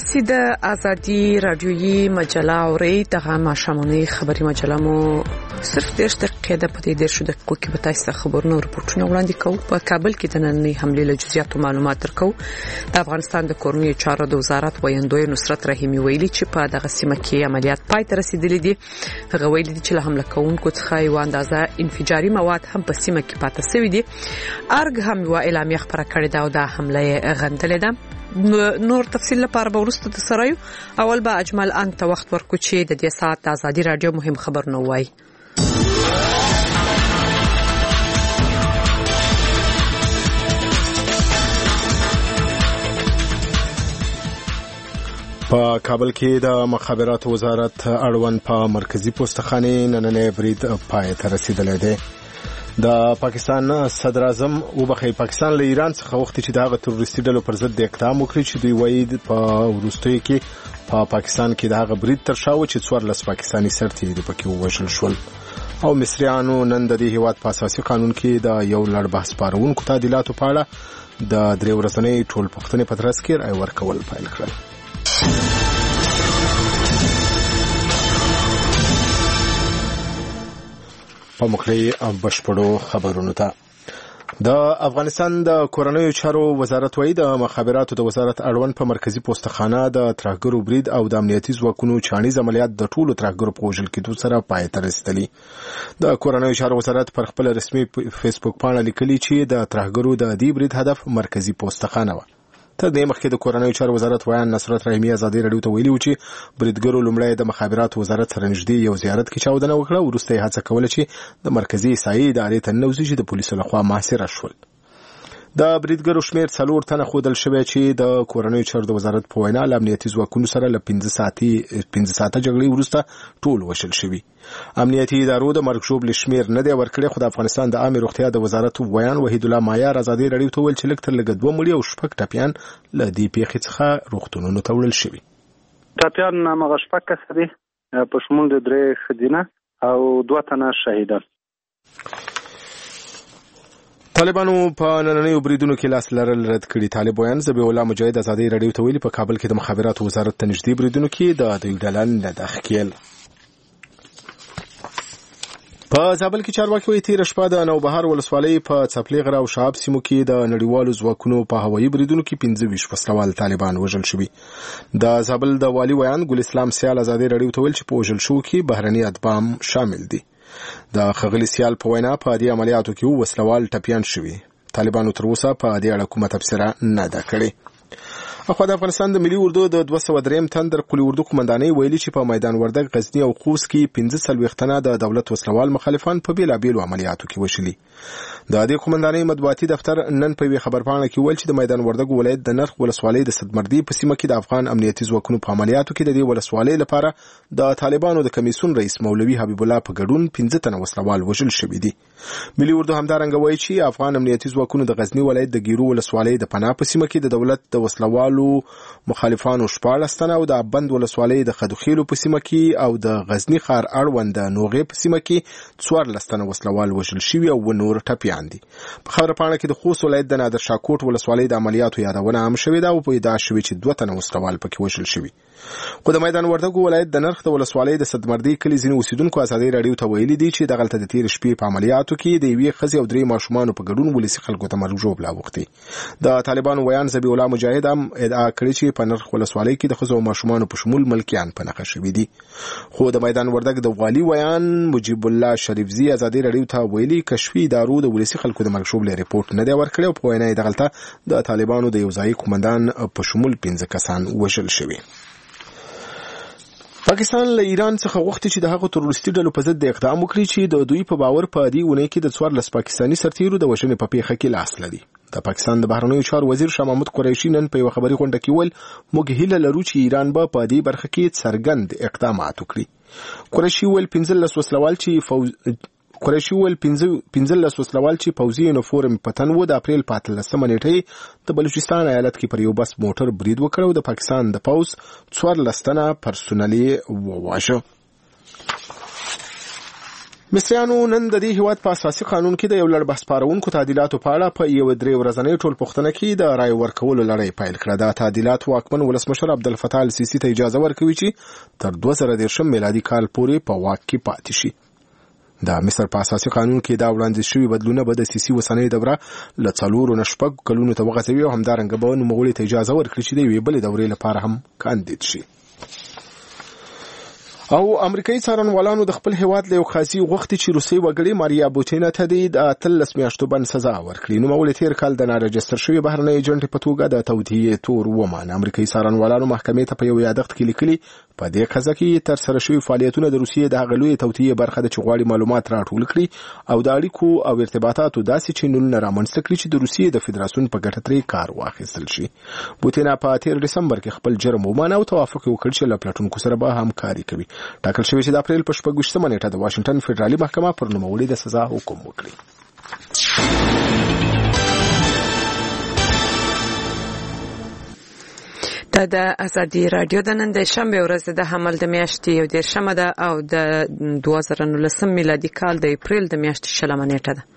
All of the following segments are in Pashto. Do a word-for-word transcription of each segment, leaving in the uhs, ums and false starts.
تاسو د ازادي رادیويي مجله اورئ. دغه ماشومانه خبري مجله مو صرف د دقیقې د پدې د شو د کوکي به تاسو خبرونه او رپورټونه وړاندې کوو. په کابل کې د نننۍ حملې له جزئیاتو معلومات درکو. د افغانستان د کورنیو چارو د وزارت ویاندوی نصرت رحیمی ویلي چې په دغه سیمه کې عملیات پای ته رسیدلي دي. هغه ویلي چې له حمله کوونکو څخه یو اندازه انفجاري مواد هم په سیمه کې پاتې شوی دي. ارګ هم یو اعلامیه خبره کړې ده او د حمله غندلې ده. نور تفصیل لپاره به ورسته تسرایو. اول به اجمل انت وخت ورکو چې د دې ساعت د ازادي رادیو مهم خبرونه وای. په کابل کې د مخابراتو وزارت اړوند په مرکزی پوسټخانه نننې برید پای ته رسیدلی دی. د پاکستان صدر اعظم وبخښي پاکستان له ایران څخه وخت چې دغه تروریستي ډلو پر ضد اقدام وکړي چې دوی وایي په وروستیو کې په پا پاکستان کې دغه برید تر شا و چې څوارلس پاکستاني سرتیري د پکې ووژل شول. او مصریانو نن د دې هیواد په اساسي قانون کې د یو لړ بحث پارونکو تعدیلاتو په اړه د درې ورځنۍ ټولپوښتنې په ترڅ کې رای ورکول پیل کړل. په مخکې بشپړو خبرونو ته د افغانستان د کورنیو چارو وزارت وایي د مخابراتو د وزارت اړوند په مرکزی پوسټخانه د ترهګرو برید او د امنیتي ځواکونو چانیز عملیات د ټولو ترهګرو په وژل کېدو سره پای ته رسیدلي. د کورنیو چارو وزارت پر خپل رسمي فیسبوک پاڼه لیکلي چې د ترهګرو د دې برید هدف مرکزی پوسټخانه و. تر دې مخکې د کورنیو چارو وزارت ویان نصرت رحیمی ازادي رادیو ته ویلي و چې بریدګرو لومړی د مخابراتو وزارت سره نږدې یو زیارت کې چاودنه وکړه، وروسته یې هڅه کوله چې د مرکزی احصایې ادارې ته ننوځي چې د پولیسو لخوا محاصره شول. د بریدګرو شمیر څلور تنه ښودل شوی چې د کورنیو چارو د وزارت په وینا له امنیتي ځواکونو سره له پنځه ساعتي پنځه ساعته جګړې وروسته ټول وشل شوي. امنیتي ادارو د مرګ ژوبلې شمیر نه دی ورکړی، خو د افغانستان د عامې روغتیا د وزارت ویان وحید الله مایار ازادي رادیو ته ویل چې لږ تر لږه دوه مړي او شپږ ټپیان له دې پیښې څخه روغتونونو ته وړل شوي. ټپیان هغه شپږ کسه دي، په شمول د درې ښځینه او دوه تنه شهیدان. طالبانو په نننیو بریدونو کې لاس لرل رد کړي. طالب ویان ذبیح الله مجاهد ازادي رادیو ته ویلي په کابل کې د مخابراتو وزارت ته نږدې بریدونو کې د دوی ډله نه ده ښکېل. په زابل کې چارواکي وایي تېره شپه د نوبهار ولسوالۍ په څپلې غره او شهاب سیمو کې د نړیوالو ځواکونو په هوایي بریدونو کې پنځه ویشت وسلوال طالبان وژل شوي. د زابل د والي ویان ګل اسلام سیال ازادي رادیو ته ویل چې په وژل شوو کې بهرني اتباع شامل دي. د خغلی سیال په وینا په دې عملیاتو کې وسلوال ټپیان شوي. طالبانو تر اوسه په دې اړه کومه تبصره نه ده کړې. اخو د افغانستان د ملي اردو د دوه سوه درېیم تندر قلی اردو قومندانۍ ویلي چې په میدان وردګ، غزنی او خوست کې پنځه څلوېښت تنه د دولت وسلوال مخالفان په بیلابیلو عملیاتو کې وشلي. د دې قومندانۍ مطبوعاتي دفتر نن په یوې خبرپاڼه کې ویل چې د میدان وردګ ولایت د نرخ ولسوالۍ د صدمردي په سیمه کې د افغان امنیتي ځواکونو په عملیاتو کې د دې ولسوالۍ لپاره د طالبانو د کمیسیون رئیس مولوي حبیب الله په ګډون پنځه تنه وسلوال وژل شوي دي. ملي اردو همدارنګه وایي چې افغان امنیتي ځواکونو د غزنی ولایت د ګیرو ولسوالۍ د پناه په سیمه کې د دولت د وسلوالو مخالفانو شپاړس تنه او د ابند ولسوالۍ د خدوخیلو په سیمه کې او د غزنی ښار اړوند د نوغې په سیمه کې څوارلس تنه وسلوال وژل شوي او نور ټپیان دي. په خبرپاڼه کې د خوست ولایت د نادر شاه کوټ ولسوالۍ د عملیاتو یادونه هم شوې ده او په ادعا شوې چې دوه تنه وسلوال پکې وژل شوي. خو د میدان وردګ ولایت د نرخ د ولسوالۍ د صدمردي کلي ځینې اوسیدونکو ازادي رادیو ته ویلي دي چې دغلته د تېرې شپې په عملیاتو کې د یوې ښځې او درې ماشومانو په ګډون ولسي خلکو ته مرګ ژوبله اوښتې. د طالبانو ویان ذبیح الله مجاهد هم ادعا کړې چې په نرخ ولسوالۍ کې د ښځو او ماشومانو په شمول ملکیان په نښه شوي دي. خو د میدان وردګ د والي ویان مجیب الله شریفزي ازادي رادیو ته ویلي کشفي ادارو د ولسي خلکو د مرګ ژوبلې رپورټ نه دی ورکړی او په وینا یې دغلته د طالبانو د یو ځایي قومندان په شمول پنځه کسان وژل شوي. پاکستان له ایران څخه غوښتي چې د هغو تروریستي ډلو په ضد اقدام وکړي چې د دوی په باور په دې اونۍ کې د څوارلس پاکستاني سرتیرو د وژنې په پیښه کې لاس لري. د پاکستان د بهرنیو چارو وزیر شاه محمود قریشي نن په یو خبري غونډه کې ویل موږ هیله لرو چې ایران به په دې برخه کې څرګند اقدامات وکړي. قریشي ویل پنځلس وسلوال چې فوز قریشي ویل پنځلس وسلوال چې پوځي یونیفورم په تن و د اپریل په اتلسمه نیټه د بلوچستان ایالت کې پر یو بس موټر برید وکړ او د پاکستان د پوځ څوارلس تنه پرسونل یې وواژه. مصریانو نن د دې هیواد په اساسي قانون کې د یو لړ بحث پارونکو تعدیلاتو په اړه په یو درې ورځنۍ ټولپوښتنه کې د رای ورکولو لړۍ پیل کړه. دا تعدیلات واکمن ولسمشر عبدالفتاح السیسي ته اجازه ورکوي چې تر دوه زره دېرشم میلادي کال پورې په واک کې پاتې شي. د مصر په اساسي قانون کې دا وړاندیز شوي بدلونه به د سیسي وسنۍ دوره له څلورو نه شپږ کلونو ته وغځوي او همدارنګه به نوموړي ته اجازه ورکړي چې د یوې بلې دورې لپاره هم کاندید شي. او امریکایي څارنوالانو د خپل هیواد له یو قاضي غوښتي چې روسي وګړي ماریا بوتینا ته د اتلس میاشتو بند سزا ورکړي. نوموړي تیر کال د نارجستر شوي بهرنۍ ایجنټ په توګه د توطیې تور ومانه. امریکایي څارنوالانو محکمې ته په یو یادښت کې لیکلي په دې قضیه کې تر سره شوي فعالیتونه د روسیې د هغه لویې توطیې برخه ده چې غواړي معلومات راټول کړي او د اړیکو او ارتباطاتو داسې چینلونه رامنځته کړي چې د روسیې د فدراسیون په ګټه ترې کار واخیستل شي. بوتینا په تیر ډسمبر کې خپل جرم ومانه او توافق وکړ چې له پلټونکو سره به همکاري کوي. ټاکل شوی چې د اپریل په شپږ ویشتمه نیټه د واشنگټن فدرالي محکمه پر نوموړي د سزا حکم وکړي. دا د ازادي رادیو د نن د شنبه ورځ د حمل د میاشتې یو دېرشمه ده او د دوه زره نولسم میلادي کال د اپریل د میاشتې شلمه نیټه ده.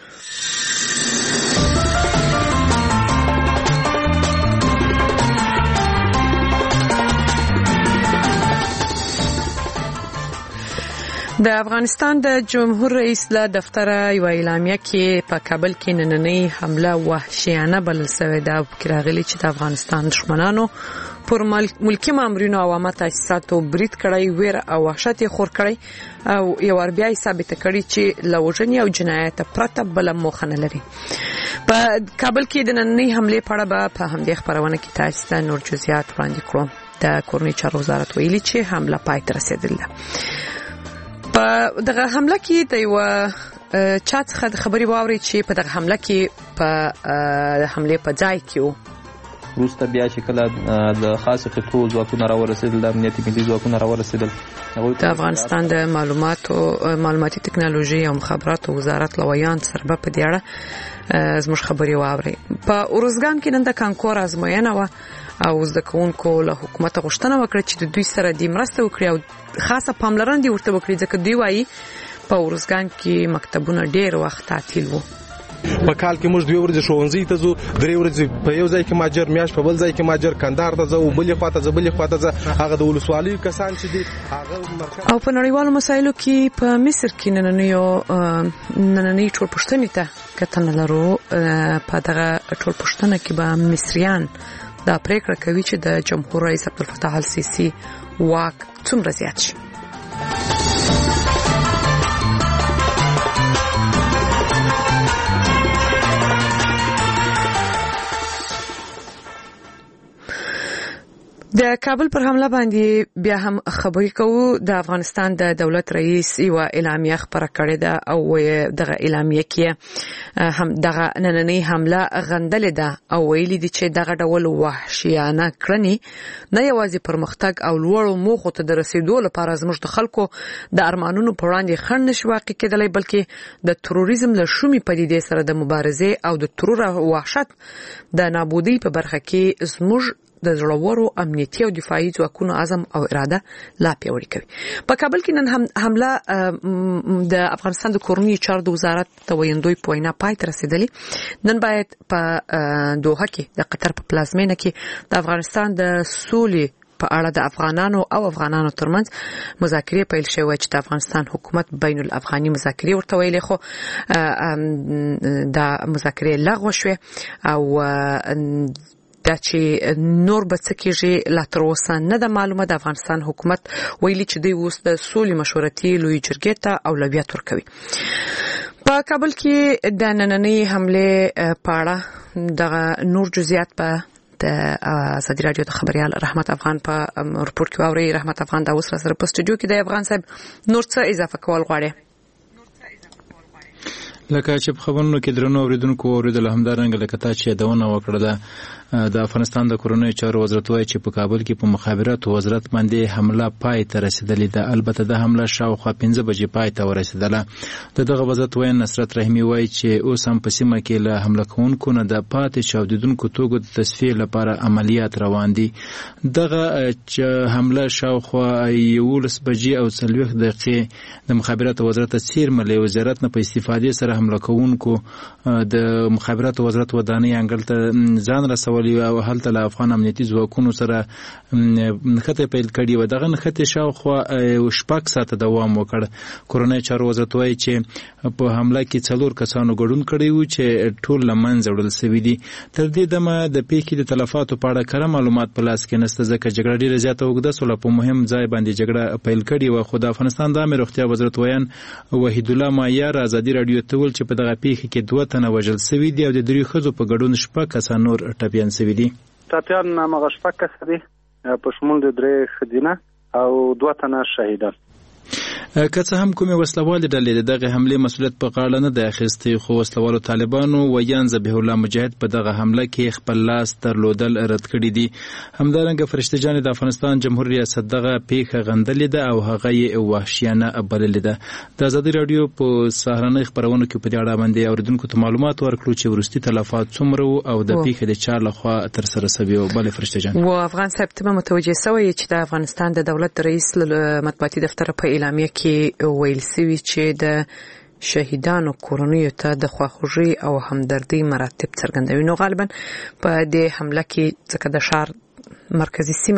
د افغانستان د جمهور رئیس له دفتر یو اعلامیه کې په کابل کې نننۍ حمله وحشیانه بلل شوې ده او پکې راغلي چې د افغانستان دښمنانو پر ملکی مامورینو او عامه تاسیساتو برید کړی، ویر او وحشت یې خور کړی او یو ور بیا یې ثابته کړې چې له وژنې او جنایت پرته بله موخه نه لري. په کابل کې د نننۍ حملې په اړه به په همدې خپرونه کې تاسو ته نور جزئیات وړاندې کړو. د کورنۍ چارو وزارت ویلي چې حمله پای ته رسېدلې ده. په دغه حمله کې د یو چا څخه د خبري واوري چې په دغه حمله کې په حمله په ځای کې وو. وروسته بیا چې کله د خاص خطو ځواکونه راورسېدل، د امنیتي ملي ځواکونه راورسېدل، د افغانستان د معلوماتو معلوماتي ټکنالوژي او مخابراتو وزارت لویان سره په دې اړه زموږ خبري واوري. په اورزګان کې نن د کانکور ازموینه و او زده کوونکو له حکومت غوښتنه وکړه چې د دوی سره د مرسته وکړي او خاصه پاملرنه دې ورته وکړي ځکه دوی وایي په اورزګان کې مکتبونه ډېر وخت تعطیل وو. په کال کې موږ دوه ورځې ښوونځي ته ځو، درې ورځې په یو ځای کې ماجر، میاش په بل ځای کې ماجر، کندهار ته ځو، بلې خواته ځو بلې خواته ځو. هغه د ولسوالیو کسان چې دي هغه مرکز او په نړیوالو مسایلو کې په مصر کې نننیو نننۍ ټولپوښتنې ته کتنه لرو. په دغه ټولپوښتنه کې به مصریان دا پریکړه کوي چې د جمهور رئیس عبدالفتاح السیسي واک څومره زیات شي. د کابل پر حمله باندې بیا هم خبرې کوو. د افغانستان د دولت رئیس یو اعلامیه خبره کړې ده او دغه اعلامیه کې هم دغه نننۍ حمله غندلې ده او ویلي دي چې دغه ډول وحشیانه کړنې نه یوازې پرمختګ او لوړو موخو ته د رسیدو لپاره زموږ د خلکو د ارمانونو په وړاندې خنډ نشي واقع کېدلی، بلکې د تروریزم له شومې پدیدې سره د مبارزې او د ترور او وحشت د نابودۍ په برخه کې زموږ د زړورو امنیتي او دفاعي ځواکونو عزم او اراده لا پیاوړې کوي. په کابل کې نن حمله د افغانستان د کورنۍ چارو د وزارت د ویندوی په وینا پای ته رسیدلې. نن باید په دوحه کې د قطر په پلازمینه کې د افغانستان د سولې په اړه د افغانانو او افغانانو ترمنځ مذاکرې پیل شوې چې د افغانستان حکومت بین الافغاني مذاکرې ورته ویلې، خو د مذاکرې لغوه شوې او دا چې نور به څه کېږي لا تر اوسه نه ده معلومه. د افغانستان حکومت ویلي چې دوی اوس د سولې مشورتي لویې جرګې ته اولویت ورکوي. په کابل کې د نننۍ حملې په اړه دغه نور جزئیات په د ازادي رادیو د خبريال رحمت افغان په رپورت کې واوري. رحمت افغان دا اوس سره په سټوډیو کې د افغان صاحب نور څه اضافه کول غواړي؟ لکه چې په خبرونو کې درنو اوریدونکو اوریدل همدارنګ لکه تا چې دونه وکړه د افغانستان د کورونو چارو وزارت وايي چې په کابل کې په مخابراتو وزارت باندې حمله پای ته رسیدلې ده. البته د حمله شاوخوا پنځه بجې پای ته ورسیدله. د دغه وزارت وایي نصرت رحیمي وايي چې اوس هم په سیمه کې له حمله کوونکو نه د پاتې چاودیدونکو توکو د تصفیې لپاره عملیات روان دي. دغه حمله شاوخوا یولس بجې او څلوېښت دقیقې د مخابراتو وزارت څیرملې وزارت نه په استفادې سره حمله کوونکو د مخابراتو وزارت ودانۍ انګړ ته ځان رسولی او هلته له افغان امنیتي ځواکونو سره نښتې پیل کړي و. دغه نښتې شاوخوا شپږ ساعته دوام وکړ. کورنۍ چارو وزارت وایي چې په حمله کې څلور کسانو ګډون کړی و چې ټول له منځه وړل سوي دي. تر دې دمه د پیښې د تلفاتو په اړه کره معلومات په لاس کې نشته ځکه جګړه ډېره زیاته اوږده سوله په مهم ځای باندې جګړه پیل کړې وه. خو د افغانستان د عامې روغتیا وزارت ویان وحیدالله مایار ازادي راډیو ته وویل چې په دغه پیښه کې دوه تنه وژل سوي دي او د درې ښځو په ګډون شپږ کسان نور ټپیان سوي دي. ټپیان هغه شپږ کسه دي په شمول د درې ښځینه او دوه تنه شهیدان. که څه هم کومې وسلوالې ډلې د دغه حملې مسؤلیت په غاړه نه دی اخیستی، خو وسلوالو طالبانو ویان ذبیح الله مجاهد په دغه حمله کې خپل لاس درلودل رد کړي دي. همدارنګه فرشته جانې د افغانستان جمهور ریاست دغه پیښه غندلې ده او هغه یې وحشیانه بللې ده. د ازادي راډیو په سهارنۍ خپرونو کې په دې اړه باندې اوریدونکو ته معلومات ورکړو چې وروستي تلفات څومره وو او د پیښې د چا لخوا ترسره شوې وه. بلې فرشته جان و افغان صاحب ته متوجه شوی چې د افغانستان د دولت رئیس مطبوعاتي دفتر په اعلامیه کې ویل سوي چې د شهیدانو کورنیو ته د خواخوږي او همدردۍ مراتب څرګندوي. نو غالبا په دې حمله کې ځکه د ښار مرکزی سیمه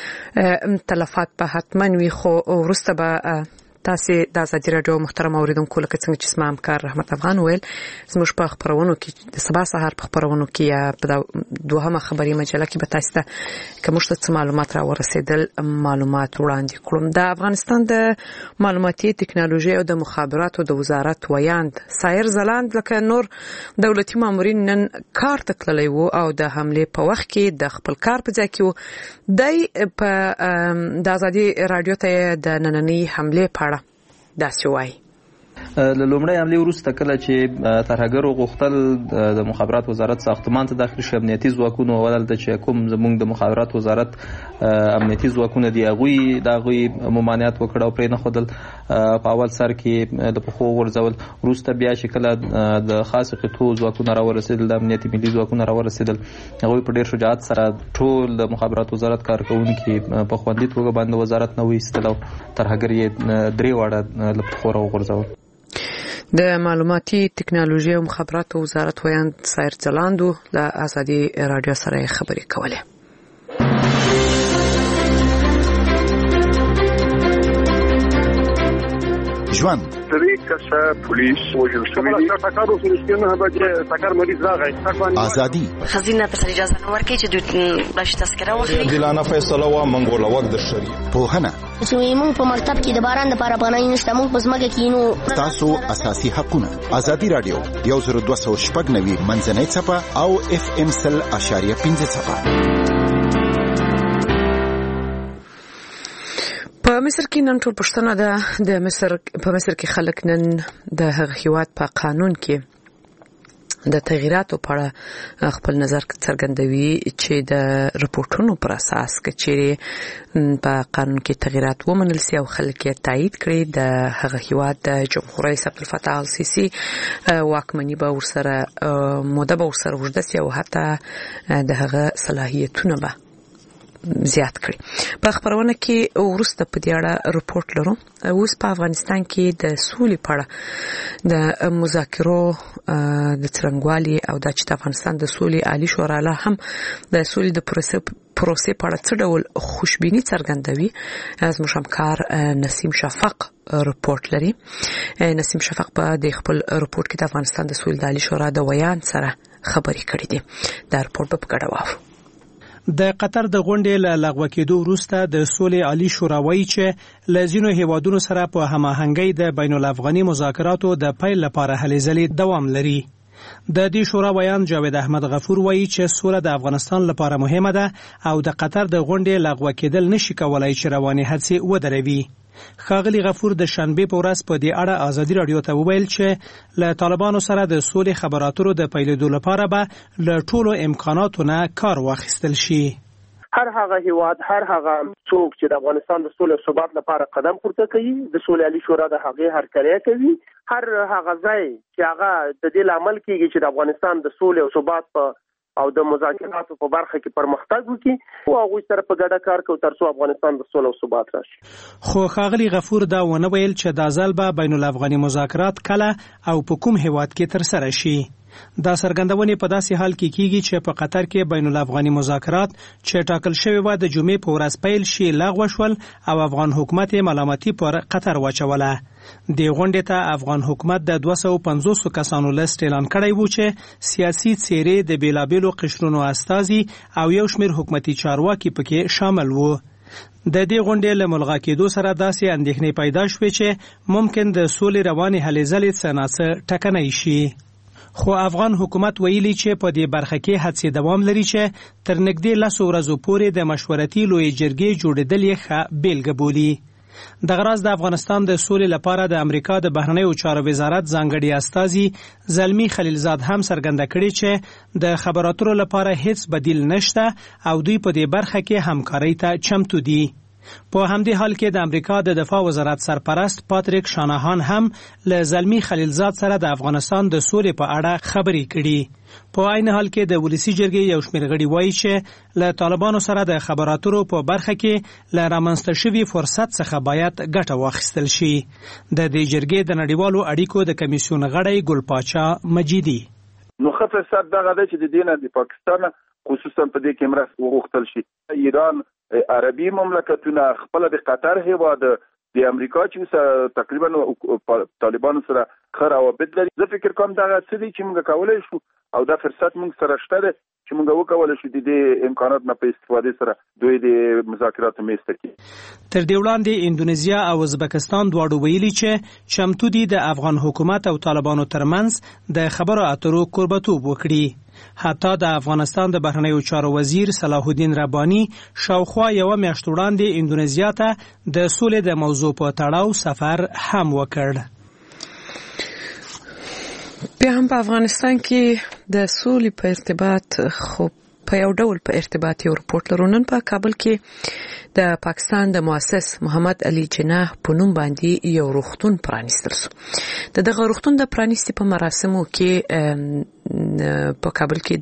ده تلفات به حتما وي، خو وروسته به تاسو د ازادي راډیو محترم اوریدونکو لکه څنګه چې اسمه همکار رحمت افغان ویل زموږ په خبرونو کې د سبا سهار په خبرونو کې یا په دوهمه خبري مجله کې به تاسو ته کوم څه معلومات را ورسېدل معلومات وړاندې کړم. د افغانستان د معلوماتي ټکنالوژي او د مخابراتو د وزارت ویاند سایر زلاند لکه نور دولتي مامورین نن کار ته تللی وو او د حملې په وخت کې د خپل کار په ځای کې وو. دی په د ازادي راډیو ته د نننۍ حملې په اړه داسې وایي. له لومړۍ حملې وروسته کله چې ترهګرو غوښتل د مخابرات وزارت ساختمان ته داخل شي، امنیتي ځواکونو ودلته چې کوم زموږ د مخابرات وزارت امنیتي ځواکونه دي هغوی د هغوی ممانعت وکړ او پرې نه ښودل. په اول سر کې د پښو غورځول، وروسته بیا چې کله د خاص قطعو ځواکونه راورسېدل، د امنیتي ملي ځواکونه راورسېدل، هغوی په ډېر شجاعت سره ټول د مخابرات وزارت کارکوونکي په خوندي توګه باندې وزارت نه وایستل او ترهګر یې درې واړه له پښو راوغورځول. د معلوماتي ټکنالوژي او مخابراتو وزارت ویاند سایر ځلاندو له ازادي راډیو سره خبرې کولې. ژوند درې کسه پولیس وژل شوي دي. ټکر اوس نشته نه بچي ټکر مریض راغی. ازادي خزینه په اجازه نه ورکړي چې دوی بلش تذکره واخلي. عادلانه فیصله وا منګوله وخت د شری پوهنه چې موږ په مکتب کې د باران لپاره پناه نشته، موږ په ځمکه کې نو تاسو اساسي حقونه. ازادي راډیو یو زر دوه سوه شپږ نوي منځنۍ څپه او اف ام سل اشاریه پنځه څپه. په مصر کې نن ټول پښتنه ده د مصر په مصر کې خلک نن د هغه هیواد په قانون کې د تغییراتو په اړه خپل نظر څرګندوي چې د رپورټونو پر اساس چې په قانون کې تغییرات ومنل سي او خلک یې تایید کړي. د هغه هیواد د جمهور رئیس عبدالفتاح السیسی واکمني به ورسره موده به ورسره اوږده سي او حتی د هغه صلاحیتونه به زیات کړي. په خبرونه کې ورسته په دې اړه رپورت لرو. اوس په افغانستان کې د سولې په اړه د مذاکرو د څرنګوالي او د چې افغانستان د سولې عالی شورا له هم د سولې د پروسې پروسې په اړه څه ډول خوشبیني څرګندوي. از موږ همکار نسیم شفق رپورت لري. نسیم شفق په د خپل رپورت کې د افغانستان د سولې د عالی شورا د ویان سره خبرې کړې دي. دا رپورت په ګډه واورو. د قطر د غونډې له لغوه کېدو وروسته د سولې عالی شورا وایي چې له ځینو هیوادونو سره په هماهنګۍ د بین الافغاني مذاکراتو د پیل لپاره هلې ځلې دوام لري. د دې شورا ویان جاوید احمد غفور وایي چې سوله د افغانستان لپاره مهمه ده او د قطر د غونډې لغوه کېدل نشي کولای چې رواني هڅې ودروي. ښاغلي غفور د شنبې په ورځ په دې اړه ازادي راډیو ته وویل چې له طالبانو سره د سولې خبرو اترو د پیلېدو لپاره به له ټولو امکاناتو نه کار واخیستل شي. هر هغه هیواد هر هغه څوک چې د افغانستان د سولې او ثبات لپاره قدم پورته کوي د سولې عالی شورا د هغې هرکلی کوي. هر هغه ځای چې هغه د دې لامل کیږي چې د افغانستان د سولې او ثبات په او د مذاکراتو په برخه کې پرمختګ وکړي او هغوی سره په ګډه کار کوي ترڅو افغانستان د سولې او ثبات راشي. خو ښاغلي غفور دا ونه ویل چې دا ځل به بین الافغاني مذاکرات کله او په کوم هیواد کې ترسره شي. دا څرګندونې په داسې حال کې کیږي چې په قطر کې بین الافغاني مذاکرات چې ټاکل شوی و د جمعې په ورځ پیل شي لغوه شول او افغان حکومت ملامتي پر قطر واچوله. د غونډې ته افغان حکومت د دوه سوه پنځوس کسانو لیست اعلان کړی و چې سیاسي څیرې د بیلابیلو قشرونو استازي او یو شمېر حکومتي چارواکي پکې شامل وو. د دې غونډې له ملغا کېدو سره داسې اندېښنې پیدا شوې چې ممکن د سولې روانې هلې ځلې څه ناڅه ټکنی شي. خو افغان حکومت ویلي چې په دې برخه کې هڅې دوام لري چې تر نږدې لسو ورځو پورې د مشورتي لویې جرګې جوړېدل یې ښه بیلګه بولي. دغه راز د افغانستان د سولې لپاره د امریکا د بهرنیو چارو وزارت ځانګړي استازي زلمی خلیلزاد هم څرګنده کړې چې د خبرو اترو لپاره هیڅ بدیل نشته او دوی په دې برخه کې همکارۍ ته چمتو دي. په همدې حال کې د امریکا د دفاع وزارت سرپرست پاتریک شاناهان هم له زلمی خلیلزاد سره د افغانستان د سولې په اړه خبرې کړي. په عین حال کې د ولسی جرګې یو شمېر غړي وایي چې له طالبانو سره د خبرو اترو په برخه کې له رامنځته شوي فرصت څخه باید ګټه واخیستل شي. د دې جرګې د نړیوالو اړیکو د کمیسیون غړی ګلپاچا مجیدي نو ښه فرصت دغه دی چې د دې نه د پاکستان خصوصا په دې کې مرسته وغوښتل شي. ایران عربي مملکتونه خپل د قطر هیواد د امریکا چې تقریبا طالبانو سره ښه روابط لري. زه فکر کوم دغه څه دي چې موږ کولی شو او دا فرصت موږ سره شته دی چې موږ وکولی شو د دې امکانات نه په استفادې سره دوی د مذاکراتو میز ته کړي. تر دې وړاندې اندونیزیا او ازبکستان دواړو ویلي چې چمتو دي د افغان حکومت او طالبانو ترمنځ د خبرو اترو کوربتوب وکړي. حتی د افغانستان د بهرنیو چارو وزیر صلاح الدین رباني شاوخوا یوه میاشت وړاندې اندونیزیا ته د سولې د موضوع په تړاو سفر هم وکړ. بیا هم په افغانستان کې د سولې په ارتباط خو په یو ډول په ارتباط یو رپورټ لرو. نن په کابل کې د پاکستان د مؤسس محمد علي جناح په نوم باندې یو روغتون پرانیستل شو. د دغه روغتون د پرانیستي په مراسمو کې په کابل کې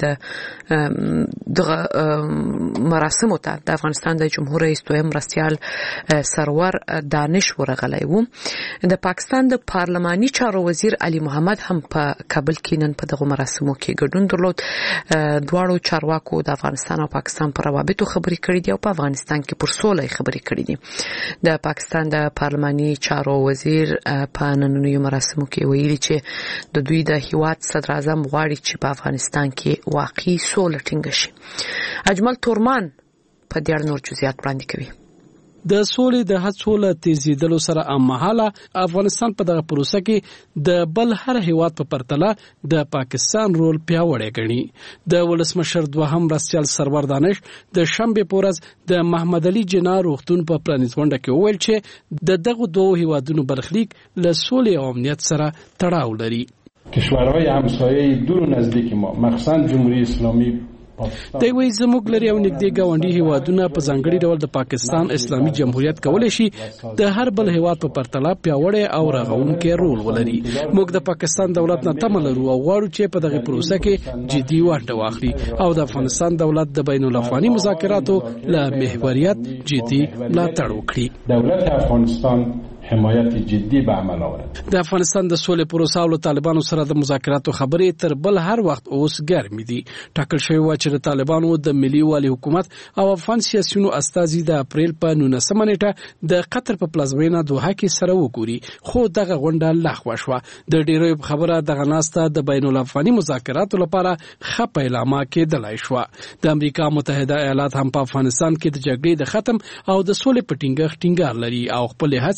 د دغه مراسمو ته د افغانستان د جمهور رئیس دویم مرستیال سرور دانش ورغلی وو. د پاکستان د پارلماني چارو وزیر علي محمد هم په کابل کې نن په دغه مراسمو کې ګډون درلود. دواړو چارواکو د افغانستان او پاکستان پر روابطو خبرې کړې دي او په افغانستان کې پر سولې خبرې کړې دي. د پاکستان د پارلماني چارو وزیر په نننیو مراسمو کې ویلي چې د دوی د هیواد صدر اعظم غواړي چې په افغانستان کې واقعي سوله ټینګه شي. اجمل تورمان په دې اړه نور جزئیات وړاندې کوي. د سولې د هڅو له تیزیدلو سره هممهاله افغانستان په دغه پروسه کې د بل هر هیواد په پرتله د پاکستان رول پیاوړی ګڼي. د ولسمشر دوهم مرستیال سرور دانش د شنبې په ورځ د محمد علي جناح روغتون په پرانیز غونډه کې وویل چې د دغو دوو هیوادونو برخلیک له سولې او امنیت سره تړاو لري. کشورهای همسایه دور و نزدیک ما مخصوصا جمهوری اسلامی دوی وایي زموږ لري او نږدې ګاونډي هیوادونه په ځانګړي ډول د پاکستان اسلامي جمهوریت کولی شي د هر بل هیواد په پرتله پیاوړی او رغونکی رول ولري. موږ د پاکستان دولت نه تمه لرو او غواړو چې په دغه پروسه کې جدي ونډه واخلي او د افغانستان دولت د بین الافغاني مذاکراتو له محوریت جدي ملاتړ وکړي. دولت افغانستان حمایت جدي به عمل آورد. د افغانستان د سولې پروسه او طالبانو سره د مذاکراتو خبرې تر بل هر وخت اوس ګرمې دي. ټاکل شوی و چې د طالبانو د ملي والي حکومت او افغان سیاسيونو استازي د اپریل په نولسمه نیټه د قطر په پلازمینه دوحه کې سره وګوري، خو دغه غونډه لغوه شوه. د ډیرو خبره دغه ناسته د بین الافغاني مذاکراتو لپاره ښه پیلامه کېدلای شوه. د امریکا متحده ایالات هم په افغانستان کې د جګړې د ختم او د سولې په ټینګښت ټینګار لري او خپل هڅې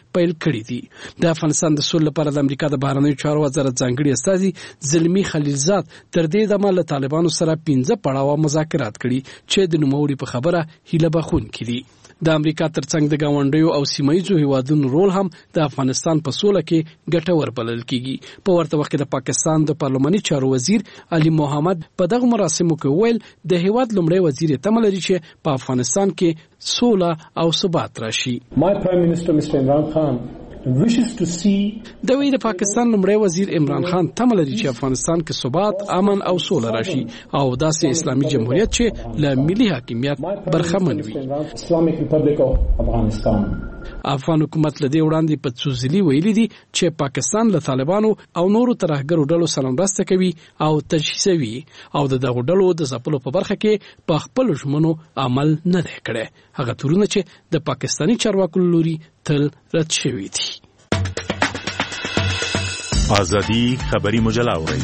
پیل کړي دي. د افغانستان د سولې لپاره د امریکا د بهرنیو چارو وزارت ځانګړي استازي زلمی خلیلزاد تر دې دمه له طالبانو سره پنځه پړاوه مذاکرات کړي چې د نوموړي په خبره هیله بخښونکي دي. د امریکا ترڅنګ د ګاونډیو او سیمایي هیوادونو رول هم د افغانستان په سوله کې ګټور بلل کیږي. په ورته وخت کې د پاکستان د پارلماني چارو وزیر علي محمد په دغه مراسمو کې ویل د هیواد لومړی وزیر تمه لري چې په افغانستان کې سوله او ثبات راشي. My Prime Minister Mister Imran Khan wishes to see د وی د پاکستان لومړی وزیر عمران خان تمه لري چې افغانستان کې ثبات، امن او سوله راشي او داسې اسلامي جمهوریت چې له ملي حاکمیت برخمن وي. افغان حکومت لدې وړاندې په څوزلي ویلي دي چې پاکستان له طالبانو او نورو ترهګرو ډلو سره مرسته کوي او تجهیزوي او د دغو ډلو د ځپلو په برخه کې په خپلو ژمنو عمل نه دی کړی. هغه تورونه چې د پاکستاني چارواکو لوري تل رد شوي دي. آزادی خبری مجله اورئ.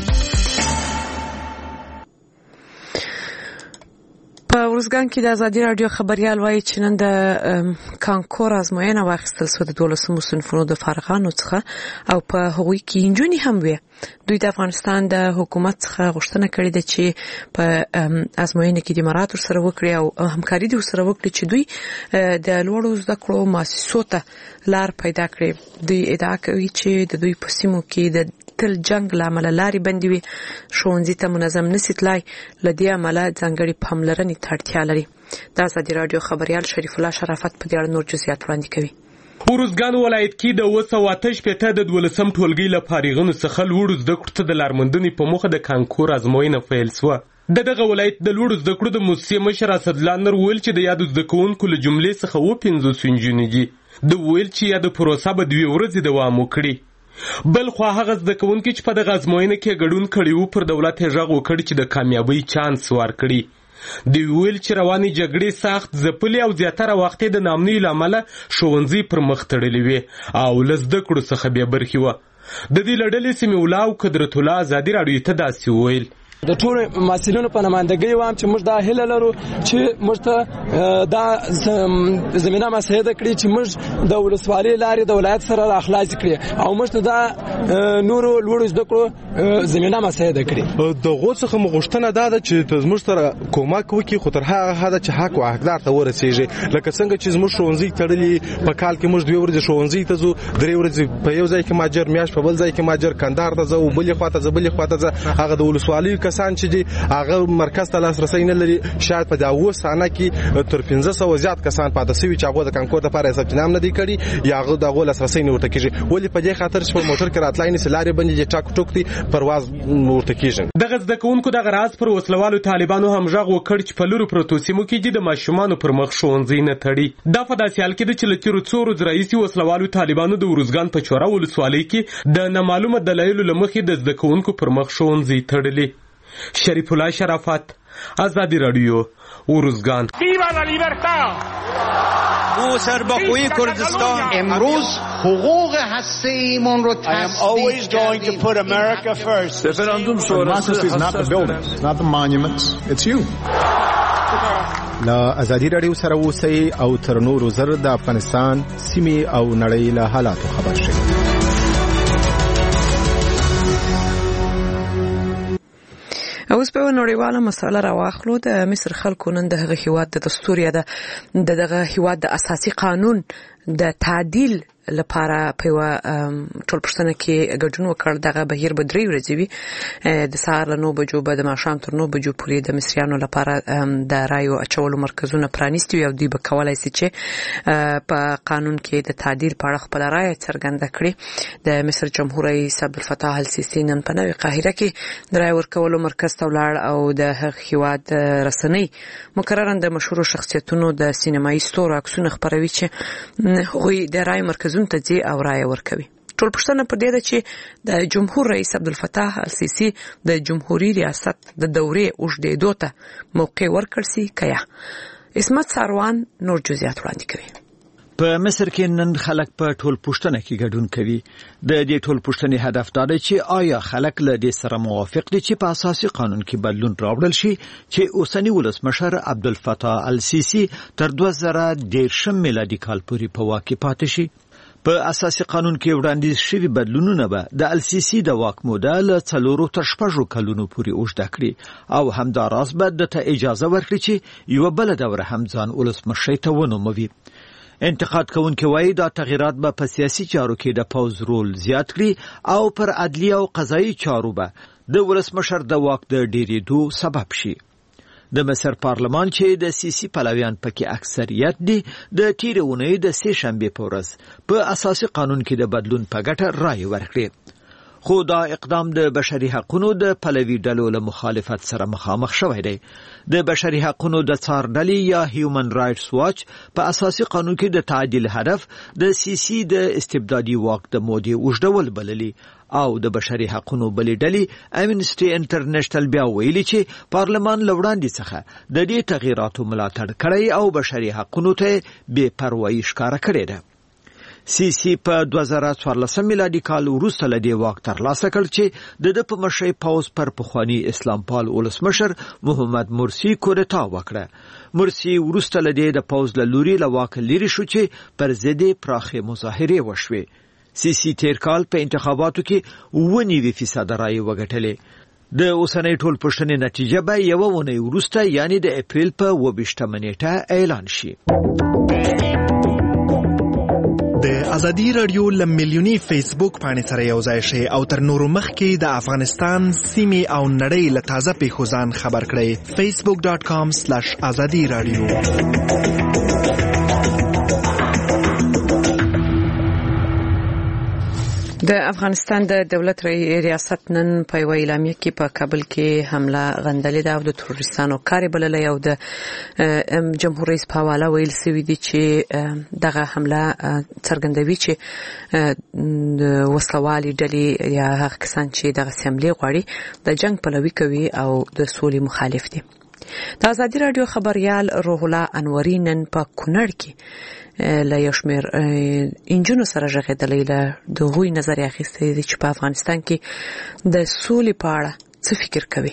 په ورځګان کې د ازادي رادیو خبريال وایي چې نن د کانکور ازموینه واخیستل شوه د دولسمو صنفونو د فارغانو څخه او په هغوی کې نجونې هم وي. دوی د افغانستان د حکومت څخه غوښتنه کړې ده چې په ازموینه کې د امارات سره وکړي او همکاري دي سره وکړي چې دوی د لوړو زده کړو مؤسسو ته لار پیدا کړي. دوی ادعا کوي چې د دوی په سیمو کې د تل جنگ لامل لاري بندي وي، ښوونځي ته منظم نشي تلای، لدې عمله ځانګړي پاملرنې ته اړتیا لري. د ازادي رادیو خبريال شریف الله شرافت په دې اړه نور جزئیات وړاندې کوي. ورزګان ولایت کې د وسو آتش پته د دولسم ټولګي له فارغانو څخه لوړ زده کړو ته د لارمندنې په موخه د کانکور ازموینه پیل شوه. د دغه ولایت د لوړ زده کړو د مؤسسې مشر اسدالله نور ویل چې د یاد زده کوونکو له جملې څخه و پنځوس نجونې دي. د ویل چې یاد پروسه به دوه ورځې دوام وکړي. بل خو هغه زده کوونکي چې په دغه ازموینه کې ګډون کړي وو پر دولت یې غږ وکړي چې د کامیابی چانس ورکړي. د ویل چې رواني جګړې سخت ځپلې او زیاتره وخت د نامنۍ لامل ښوونځي پر مخ تړلې وي او لزده کړو څخه بیا برخي و. د دې لړلې سیمه ولا او قدرت الله ازادي رادیو ته داسې ویل. د ټول مسؤلینو په نمائندګۍ وام چې موږ دا هیله لرو چې موږ ته دا زمينه مساعده کړي چې موږ د ولسوالۍ لارې د ولایت سره راخلاص کړي او موږ ته دا نورو لوړ زده کړو زمينه مساعده کړي. د غوڅه مغشتنه دا ده چې موږ سره کومک وکړي خو تر هغه حد چې حق او حقدار ته ورسیږي. لکه څنګه چې موږ ښوونځي تړلي په کال کې موږ دوه ورځې ښوونځي ته ځو، درې ورځې په یو ځای کې ماجر، میاش په بل ځای کې ماجر، کندهار ته ځو، بلې خواته ځو بلې خواته ځو. هغه د ولسوالۍ کسان چې دي هغه مرکز ته لاسرسي نه لري. شاید په دا و سانه کې تر پنځه سوه زیات کسان پاتې شوي چې هغه د کانکور لپاره ثبت نام نه دي کړي یا هغه د لاسرسي نه ورته کیږي. ولې په دې خاطر چې په موټر کې راتلای نه سلاري باندې ټاک ټوک دي پرواز ورته کیږي. دغه زده کوونکو د غراز پر وسلوالو طالبانو هم ژغ وکړ چې په لورو پروتو سیمو کې د ماشومانو پر مخ ښوونځي نه تړي. دا په داسې حال کې چې له تیرو څو ورځو راهیسې وسلوالو طالبانو د ورزګان په چوره ولسوالۍ کې د نامعلومه دلایلو له مخې د زده کوونکو پر مخ ښوونځي تړلي. شریف الله شرافت، آزادی رادیو، ورزگان. ما سرباخوی کردستان امروز حقوق هسته ایمان رو تصدیق Referendum sonrası is not the buildings, not the monuments, it's you. لا ازادي رادیو سره اوسئ او تر نورو زر د افغانستان سیمې او نړۍ له حالاتو خبر شئ. اوس په نړیواله مسله راواخلو. د مصر خلکو نن د هغه هیواد د دستور یا د دغه هیواد د اساسي قانون د تعدیل لپاره په یو ټولپوښتنه کې ګډون وکړ. دغه بهیر به درې ورځې وي، د سهار له نو بجو به د ماښام تر نو بجو پورې د مصریانو لپاره د رایو اچولو مرکزونه پرانیستي او دوی به کولای شي چې په قانون کې د تعدیل په اړه خپل رایه څرګنده کړي. د مصر جمهور رئیس عبدالفتاح السیسی نن په نوې قاهره کې د رای ورکولو مرکز ته ولاړ او د هغه هیواد رسنۍ مقررا د مشهور شخصیتونو د سینمایي ستورو عکسونه خپروي چې هغوی د رای مرکز ته ځي او رای ورکوي. ټول پښتنه په دې ده چې د جمهور رئیس عبدالفتاح السیسی د جمهوریت ریاست د دورې اوږدېدو ته موقع ورکړ سي کیا. اسمت ساروان نور جزئیات وړاندې کوي. په مصر کې نن خلک په ټول پښتنه کې ګډون کوي. د دې ټول پښتنې هدف دا دی چې آیا خلک له دې سره موافق دي چې په اساسي قانون کې بدلون راوړل شي چې اوسنی ولسمشر عبدالفتاح السیسی تر دوه زره دېرشم میلادي کال پورې په واک کې پاتې شي. په اساسي قانون کې وړاندیز شوي بدلونونه به د السیسی د واک موده له څلورو تر شپږو کلونو پورې اوږده کړي او همداراز به دته اجازه ورکړي چې یوه بله دوره هم ځان ولسمشر ته ونوموي. انتقاد کوونکي وایي دا تغییرات به په سیاسي چارو کې د پوز رول زیات کړي او پر عدلیه او قضایي چارو به د ولسمشر د واک د ډیریدو سبب شي. د مصر پارلمان چې د سیاسي پلویان پکې اکثریت دي د تیرې اونۍ د سې شنبې په ورځ په اساسي قانون کې د بدلون په ګټه رایې ورکړې. خو دا اقدام د بشري حقوقو د پلوي ډلو له مخالفت سره مخامخ شوی دی. د بشري حقوقو د څار ډلې یا هیومن رائټس واچ په اساسي قانون کې د تعدیل هدف د سیاسي د استبدادي واک د مودې اوږدول بللی او د بشري حقوقو بلې ډلې امنسټي انټرنیشنل بیا ویلي چې پارلمان له وړاندې څخه د دې تغییراتو ملاتړ کړی او بشري حقوقو ته بې پروایي ښکاره کړې ده. سیسی په دوه زره څوارلسم میلادي کال وروسته له دې واک ترلاسه کړ چې د ده په مشرۍ پوځ پر پخواني اسلام پال ولسمشر محمد مرسي کودتا وکړه. مرسي وروسته له دې د پوځ له لوري له واکه لرې شو چې پر ضد یې پراخې مظاهرې وشوې. سیسی تیر کال په انتخاباتو کې اووه نوي فیصده رایې وګټلې. د اوسنۍ ټولپوښتنې نتیجه به یوه اونۍ وروسته یعنې د اپریل په اووه ویشتمه نیټه اعلان شي. د ازادي رادیو له میلیوني فیسبوک باندې سره یو ځای شئ او تر نورو مخکې د افغانستان سیمې او نړۍ له تازه پیښو ځان خبر کړئ. فیسبوک ډاټ کام سلیش ازادي رادیو. د افغانستان د دولت ریاست نن په یوه اعلامیه کې په کابل کې حمله غندلې ده او د تروریستانو کار بللی او د جمهور رئیس په حواله ویل سوي دي چې دغه حمله څرګندوي چې د وسلوالې ډلې یا هغه کسان چې دغه حملې غواړي د جنگ پلوي کوي او د سولې مخالف دي. د ازادي رادیو خبريال روح الله انوري نن په کونړ کې له یو شمېر انجونو سره غږېدلی له دغوی نظر یې اخیستی دی چې په افغانستان کې د سولې په اړه څه فکر کوي.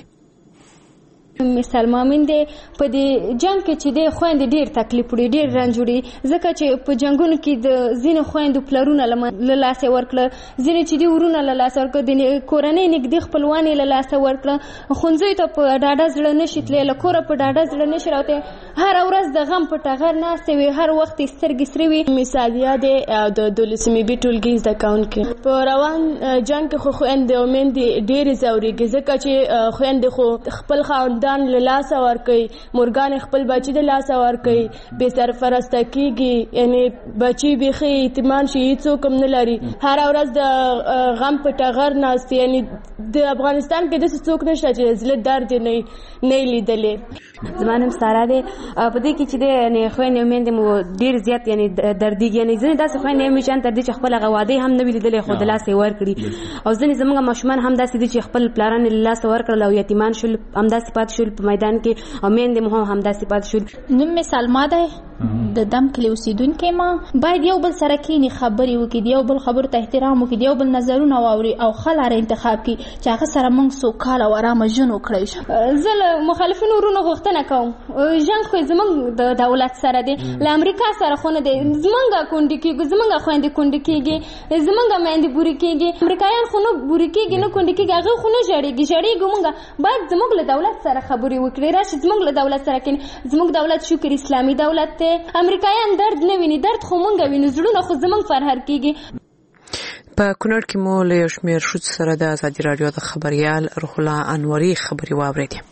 مثال مامین دی په دې جنگ کې چې د خويند ډیر تکلیف وړي ډیر رنج وړي ځکه چې په جنگونو کې د زینو خويند پلرونه له لاس ورکړه ځینې چې دی ورونه له لاس ورکړه د کورنۍ نږدې خپلوان له لاس ورکړه خونځي ته په ډاډه زړه نشي تللی له کوره په ډاډه زړه نشي راوته هر ورځ د غم په ټغر ناستې وي هر وخت سترګې سرې وي. مثال یاد د دولسمې بي ټولګي زده کوونکي په روان جنگ کې خو خويند او میندې ډېرې ځورېږي ځکه چې خويند خو خپل خاوندان له لاس ورکوي مورګان خپل بچي د لاس ورکوي بې سرپرسته کېږي یعنی بچي بیخي اطمینان شي هېڅوک هم نه لري هر ورځ د غم په ټغر ناست یعنی د افغانستان کې داسې څوک نشته چې زړه درد یې نه یې لیدلی. زما نوم ساره دی په دې کې چې دی یعنې خویندې او میندې مو ډېر زیات یعنې دردېږي یعنې ځینې داسې خویندې هم وي چې ان تر دې چې خپل هغه واده هم نه وي لیدلی خو د لاسه یې ورکړي او ځینې زموږ ماشومان هم داسې دي چې خپل پلاران یې له لاسه ورکړل او یتیمان شول همداسې پاتې شول په میدان کې او میندې مو هم همداسې پاتې شول. نوم مې سلما دی د دم کلي اوسېدونکی ما باید یو بل سره کښېني خبرې وکړي د یو بل خبرو ته احترام وکړي د یو بل نظرونه واوري او ښه لاره انتخاب کړي چې هغه سره موږ سوکاله او ارامه ژوند وکړی شو. زه له مخالفینو ورونو غوښتنه کوم جنګ خو زموږ د دولت سره دی له امریکا سره خو نه دی زموږ کونډې کېږي زموږ خویندې کونډې کېږي زموږ میندې بورې کېږي امریکایان خو نه بورې کېږي نه کونډې کېږي هغه خو نه ژړېږي ژړېږو موږ باید زموږ له دولت سره خبرې وکړي راشي زموږ له دولت سره کېني زموږ دولت شکر اسلامي دولت دی امریکایان درد نه ویني درد خو موږ وینو زړونه خو زموږ فرهر کېږي. په کونړ کې مو له یو شمېر ښځو سره د ازادي راډیو د خبریال روح الله انوري خبرې واورېدې.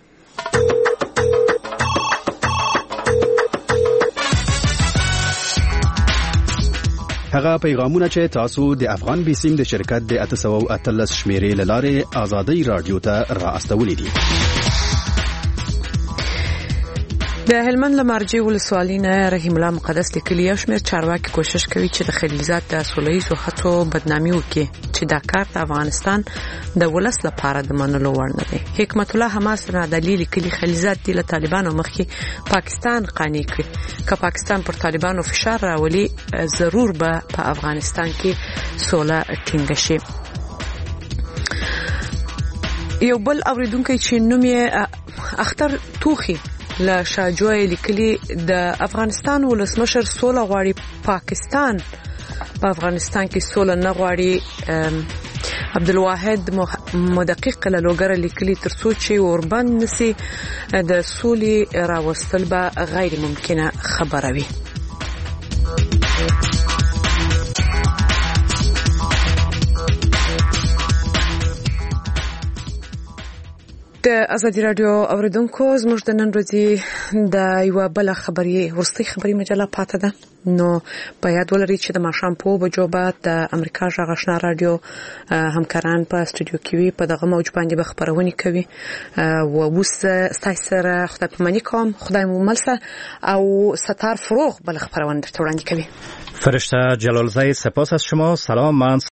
هغه پیغامونه چې تاسو د افغان بیسیم د شرکت د اته سوه اتلس شمیرې له لارې ازادي راډیو ته را استولې دي. د هلمند لمرجې ولسوالۍ نه رحیم الله مقدس لیکلي یو شمېر چارواکي کوشش کوي چې د خلیلزاد د سوله ییزو هڅو بدنامي وکړي چې دا کار د افغانستان د ولس لپاره د منلو وړ نه دی. حکمت الله حماس نادعلي لیکلي خلیلزاد د طالبانو مخکې پاکستان قانع کړي که پاکستان پر طالبانو فشار راولي ضرور به په افغانستان کې سوله ټینګه شي. یو بل اوریدونکو چې نوم یې اختر توخي له شاجوی لیکلي د افغانستان ولسمشر سوله غواړي پاکستان په افغانستان کې سوله نه غواړي. عبدالواحد مدقق له لوګر لیکلي ترڅو چې اوربند نسی د سولې راوستل به غیر ممکنه خبره وي. د ازادي رادیو اوریدونکو زموږ د نن ورځې د یو بل خبري ورستي خبري مجله پاتې ده. نو په یاد ولرئ چې د ماښام په بجو بعد د امریکا غږ آشنا رادیو همکاران په استودیو کې وي، په دغه موج باندې به خبرونه کوي. او اوس ستاسو سره خدای پاماني کوم، خدای مو ملسه او ستار فروغ بل خبرونه درته وړاندې کوي. فرشته جلالزاده سپاس از شما. سلام، من